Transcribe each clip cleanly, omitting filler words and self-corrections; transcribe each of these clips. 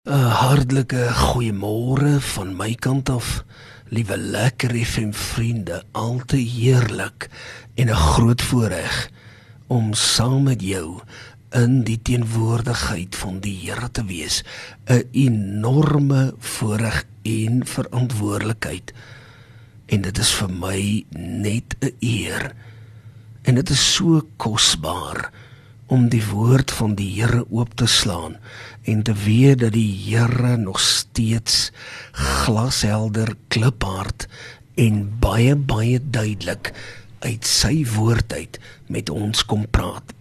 Hartlike goeiemôre van my kant af, liewe Lekker FM vriende, al te heerlik en 'n groot voorreg om saam met jou in die teenwoordigheid van die Here te wees. 'n Enorme voorreg en verantwoordelikheid. En dit is vir my net 'n eer. En dit is so kosbaar om die woord van die Here oop te slaan en te weet dat die Here nog steeds glashelder, kliphard en baie, baie duidelik uit sy woord uit met ons kom praat.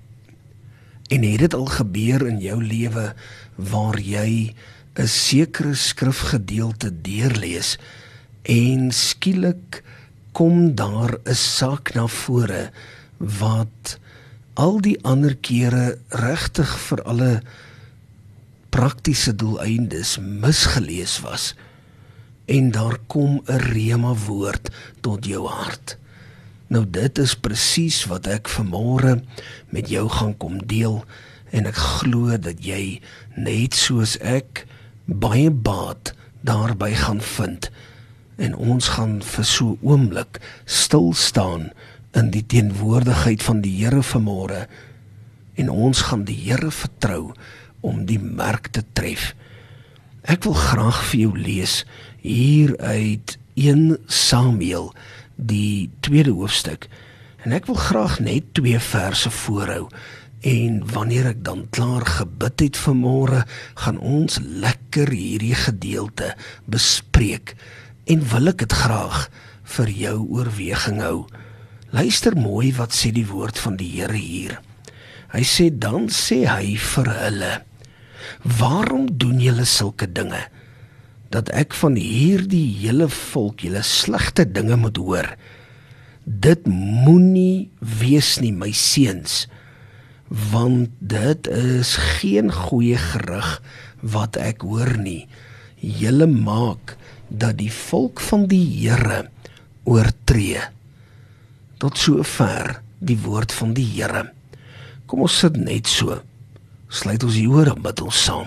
En het dit al gebeur in jou lewe waar jy 'n sekere skrifgedeelte deurlees en skielik kom daar 'n saak na vore wat al die ander kere regtig vir alle praktiese doeleindes misgelees was, en daar kom 'n rema woord tot jou hart. Nou dit is presies wat ek vanmôre met jou gaan kom deel, en ek glo dat jy net soos ek baie baat daarby gaan vind, en ons gaan vir so 'n oomblik stil staan in die teenwoordigheid van die Here vanmôre, en ons gaan die Here vertrou om die merk te tref. Ek wil graag vir jou lees hier uit 1 Samuel, die 2de hoofstuk, en ek wil graag net 2 verse voorhou, en wanneer ek dan klaar gebid het vanmôre, gaan ons lekker hierdie gedeelte bespreek, en wil ek dit graag vir jou oorweging hou. Luister mooi wat sê die woord van die Here hier. Hy sê, dan sê hy vir hulle, waarom doen julle sulke dinge, dat ek van hierdie hele volk julle slegte dinge moet hoor? Dit moenie wees nie, my seuns, want dit is geen goeie gerug wat ek hoor nie. Julle maak dat die volk van die Here oortree. Tot sover die woord van die Here. Kom ons sit net so. Sluit ons die ore met ons saam.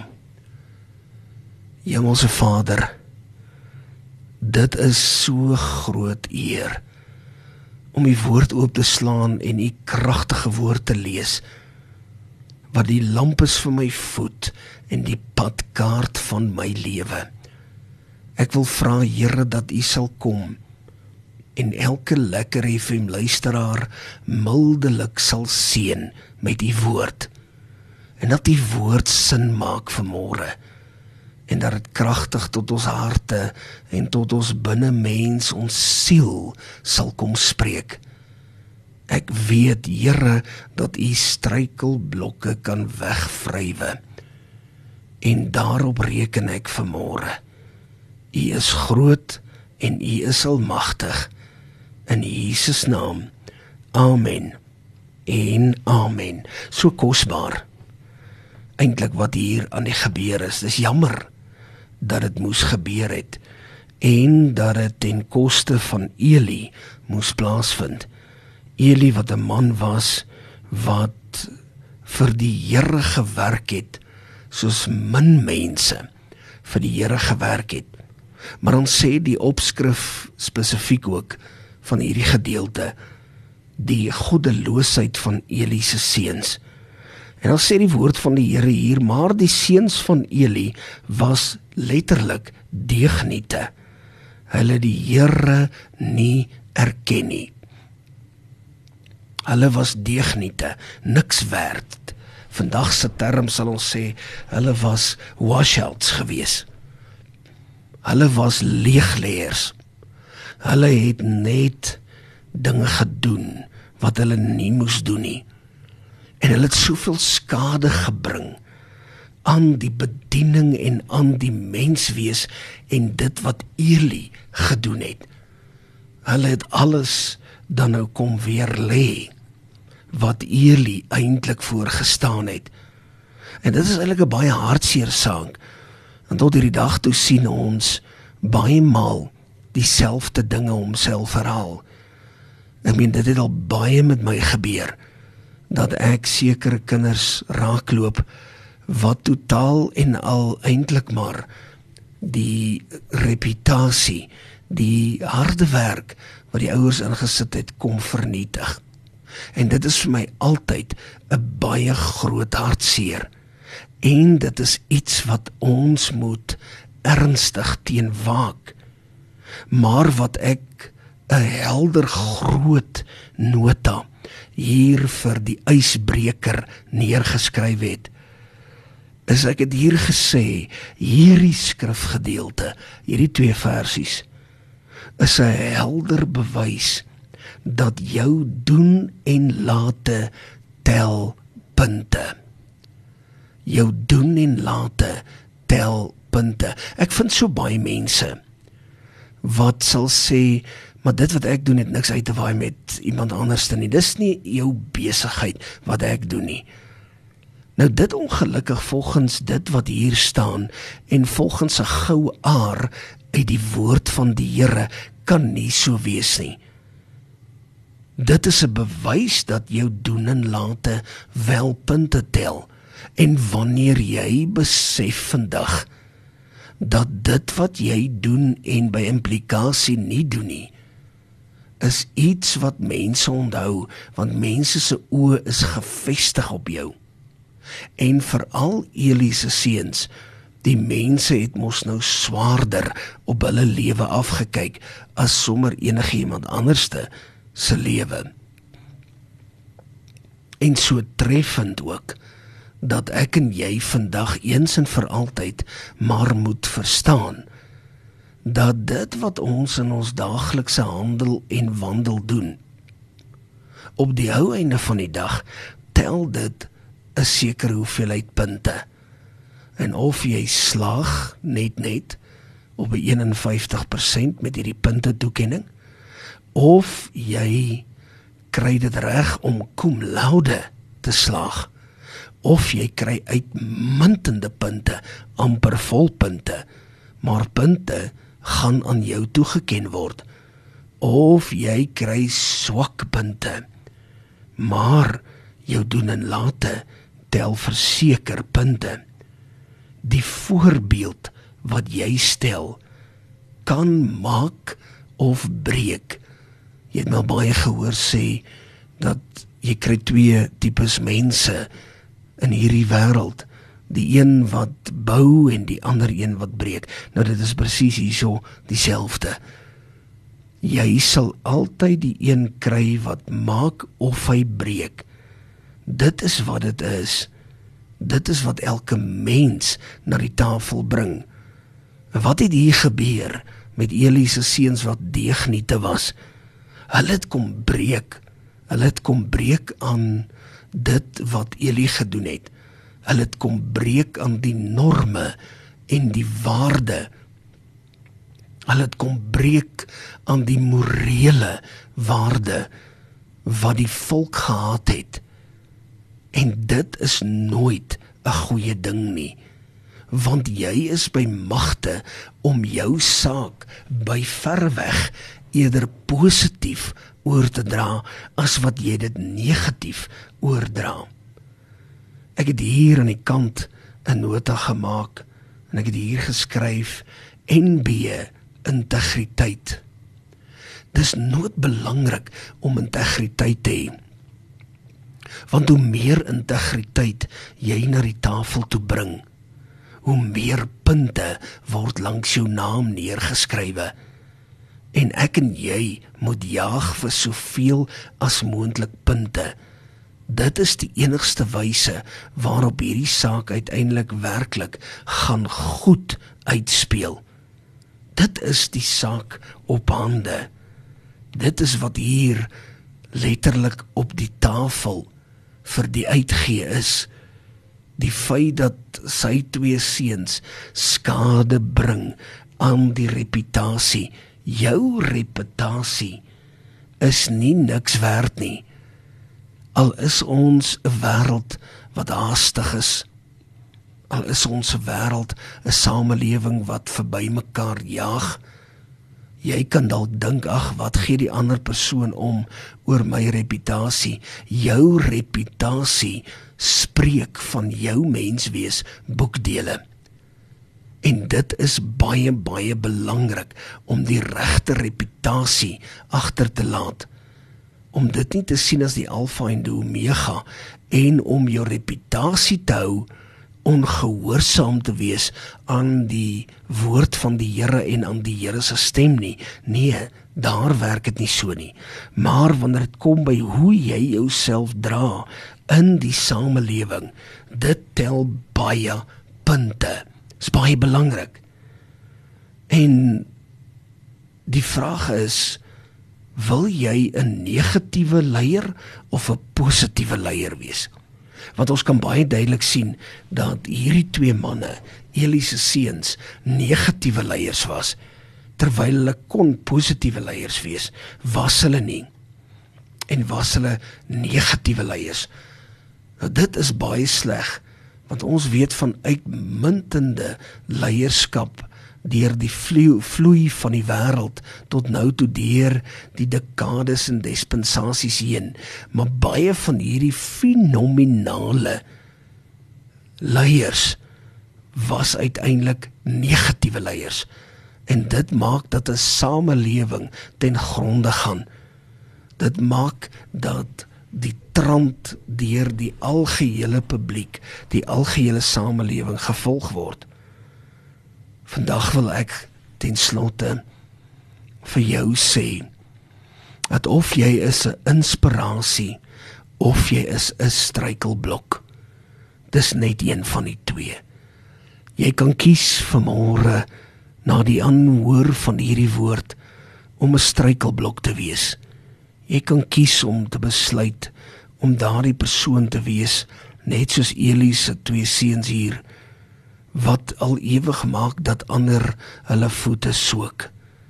Hemelse Vader, dit is so groot eer om die woord oop te slaan en die kragtige woord te lees, wat die lamp is vir my voet en die padkaart van my lewe. Ek wil vra, Here, dat U sal kom en elke Lekker FM luisteraar mildelik sal seën met die woord, en dat die woord sin maak vanmôre, en dat dit kragtig tot ons harte en tot ons binnemens, ons siel sal kom spreek. Ek weet, Here, dat U struikelblokke kan wegvrywe, en daarop reken ek vanmôre. U is groot en U is almagtig. In Jesus naam, amen en amen. So kosbaar, eintlik wat hier aan die gebeur is. Dis jammer dat dit moes gebeur het, en dat dit ten koste van Eli moes plaasvind. Eli wat 'n man was, wat vir die Here gewerk het, soos min mense vir die Here gewerk het. Maar dan sê die opskrif spesifiek ook van hierdie gedeelte, die goddeloosheid van Eli se seuns. En dan sê die woord van die Here hier, maar die seuns van Eli was letterlik deugniete. Hulle die Here nie erken nie. Hulle was deugniete, niks werd. Vandag se term sal ons sê, hulle was washouts gewees. Hulle was leegleers. Hulle het net dinge gedoen wat hulle nie moes doen nie. En hulle het soveel skade gebring aan die bediening en aan die menswees en dit wat Eli gedoen het. Hulle het alles dan nou kom weer lê wat Eli eintlik voorgestaan het. En dit is eintlik 'n baie hartseer saak. En tot hierdie dag toe sien ons baie maal dieselfde dinge homself herhaal. Ek meen, dit het al baie met my gebeur, dat ek sekere kinders raakloop, wat totaal en al eintlik maar die reputasie, die harde werk wat die ouers ingesit het, kom vernietig. En dit is vir my altyd 'n baie groot hartseer. En dit is iets wat ons moet ernstig teen waak. Maar wat ek 'n helder groot nota hier vir die ysbreker neergeskryf het, is ek het hier gesê, hierdie skrifgedeelte, hierdie 2 versies, is 'n helder bewys dat jou doen en late tel punte. Jou doen en late tel punte. Ek vind so baie mense wat sal sê, maar dit wat ek doen het niks uit te waai met iemand anders nie. Dis nie jou besigheid wat ek doen nie. Nou dit ongelukkig volgens dit wat hier staan en volgens 'n goue aar uit die woord van die Here kan nie so wees nie. Dit is 'n bewys dat jou doen en late wel punte tel. En wanneer jy besef vandag dat dit wat jy doen en by implikasie nie doen nie, is iets wat mense onthou, want mense se oë is gefestig op jou. En veral Eli se seuns, die mense het mos nou swaarder op hulle lewe afgekyk as sommer enige iemand anderste se lewe. En so treffend ook, dat ek en jy vandag eens en vir altyd maar moet verstaan, dat dit wat ons in ons daaglikse handel en wandel doen, op die ou einde van die dag, tel dit 'n sekere hoeveelheid punte. En of jy slaag net op 'n 51% met hierdie punte toekenning, of jy kry dit reg om cum laude te slaag, of jy kry uitmuntende punte, amper volpunte, maar punte gaan aan jou toegeken word, of jy kry swak punte, maar jou doen en late tel verseker punte. Die voorbeeld wat jy stel, kan maak of breek. Jy het nou baie gehoor sê, dat jy kry 2 tipes mense in hierdie wêreld, die een wat bou en die ander een wat breek. Nou dit is presies hierso dieselfde. Jy sal altyd die een kry wat maak of hy breek. Dit is wat dit is. Dit is wat elke mens na die tafel bring. En wat het hier gebeur met Eli se seuns wat deegniete was? Hulle het kom breek. Hulle het kom breek aan dit wat Eli gedoen het. Hulle het kom breek aan die norme en die waarde. Hulle het kom breek aan die morele waarde wat die volk gehad het. En dit is nooit 'n goeie ding nie, want jy is by magte om jou saak by verreweg eerder positief oor te dra as wat jy dit negatief oordra. Ek het hier aan die kant 'n nota gemaak en ek het hier geskryf NB integriteit. Dis noodbelangrik om integriteit te hê. Want hoe meer integriteit jy na die tafel toe bring, hoe meer punte word langs jou naam neergeskrywe. En ek en jy moet jaag vir soveel as moontlik punte. Dit is die enigste wyse waarop hierdie saak uiteindelik werklik gaan goed uitspeel. Dit is die saak op hande. Dit is wat hier letterlik op die tafel vir die uitgee is. Die feit dat sy 2 seuns skade bring aan die reputasie. Jou reputasie is nie niks werd nie. Al is ons 'n wêreld wat haastig is. Al is ons 'n wêreld, 'n samelewing wat verby mekaar jaag. Jy kan dalk dink, ag, wat gee die ander persoon om oor my reputasie? Jou reputasie spreek van jou menswees boekdele. En dit is baie, baie belangrik om die regte reputasie agter te laat. Om dit nie te sien as die alfa en die omega en om jou reputasie te hou ongehoorsaam te wees aan die woord van die Here en aan die Here se stem nie. Nee, daar werk dit nie so nie. Maar wanneer dit kom by hoe jy jouself dra in die samelewing, dit tel baie punte. Dit is baie belangrik. En die vraag is, wil jy 'n negatiewe leier of 'n positiewe leier wees? Want ons kan baie duidelik sien dat hierdie twee manne, Eli se seuns, negatiewe leiers was, terwyl hulle kon positiewe leiers wees, was hulle nie. En was hulle negatiewe leiers. Nou dit is baie sleg, want ons weet van uitmuntende leierskap deur die vloei van die wêreld tot nou toe deur die dekades en dispensasies heen. Maar baie van hierdie fenominale leiers was uiteindelik negatiewe leiers. En dit maak dat 'n samelewing ten gronde gaan. Dit maak dat die trant deur die algehele publiek, die algehele samelewing gevolg word. Vandag wil ek ten slotte vir jou sê, dat of jy is 'n inspirasie, of jy is 'n struikelblok. Dis net een van die twee. Jy kan kies vanmôre, na die aanhoor van hierdie woord, om 'n struikelblok te wees. Jy kan kies om te besluit, om daardie persoon te wees, net soos Eli se twee seuns hier, wat al ewig maak dat ander hulle voete sook.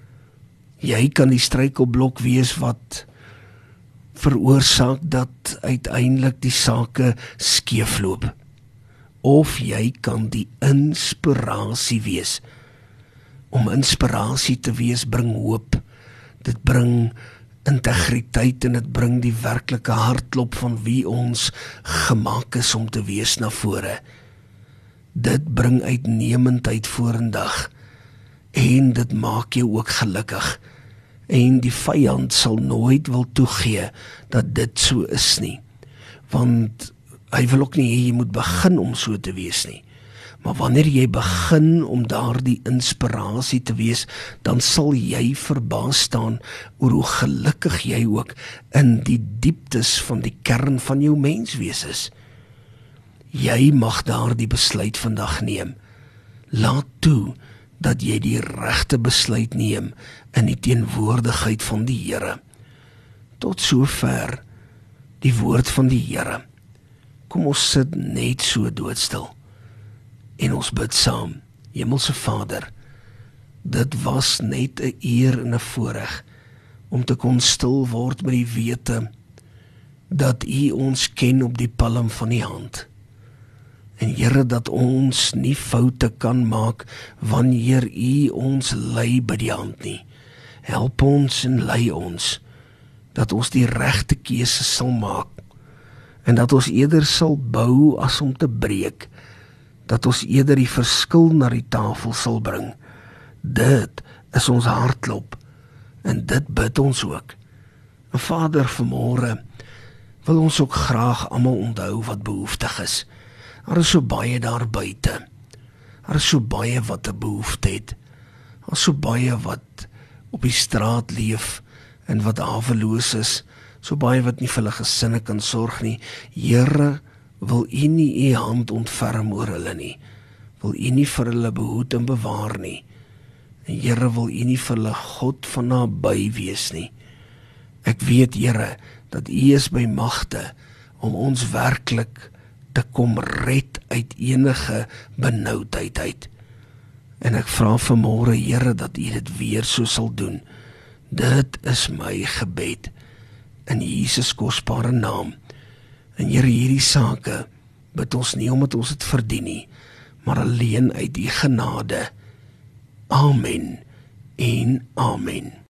Jy kan die struikelblok wees wat veroorsaak dat uiteindelik die sake skeefloop. Of jy kan die inspirasie wees. Om inspirasie te wees bring hoop. Dit bring integriteit en dit bring die werklike hartklop van wie ons gemaak is om te wees na vore. Dit bring uitnemendheid vorendag en dit maak jou ook gelukkig. En die vyand sal nooit wil toegee dat dit so is nie. Want hy wil ook nie hê jy moet begin om so te wees nie. Maar wanneer jy begin om daardie inspirasie te wees, dan sal jy verbaas staan oor hoe gelukkig jy ook in die dieptes van die kern van jou menswees is. Jy mag daardie besluit vandag neem. Laat toe dat jy die regte besluit neem in die teenwoordigheid van die Here. Tot sover die woord van die Here. Kom ons sit net so doodstil en ons bid saam. Hemelse Vader, dit was net 'n eer en 'n voorreg om te kon stil word met die wete dat U ons ken op die palm van die hand. En Here, dat ons nie foute kan maak wanneer U ons lei by die hand nie. Help ons en lei ons, dat ons die regte keuse sal maak, en dat ons eerder sal bou as om te breek, dat ons eerder die verskil na die tafel sal bring. Dit is ons hartklop, en dit bid ons ook. En Vader, vanmôre wil ons ook graag almal onthou wat behoeftig is. Daar is so baie daar buite. Daar is so baie wat 'n behoefte het. Daar is so baie wat op die straat leef en wat haweloos is. So baie wat nie vir hulle gesinne kan sorg nie. Here, wil U nie U hand ontferm oor hulle nie. Wil U nie vir hulle behoed en bewaar nie. En Here, wil U nie vir hulle God van naby wees nie. Ek weet, Here, dat U is by magte om ons werklik te kom red uit enige benoudheid uit. En ek vra vanmôre, Here, dat U dit weer so sal doen. Dit is my gebed in Jesus kosbare naam. En Here, hierdie sake bid ons nie omdat ons dit verdien nie, maar alleen uit U genade. Amen en amen.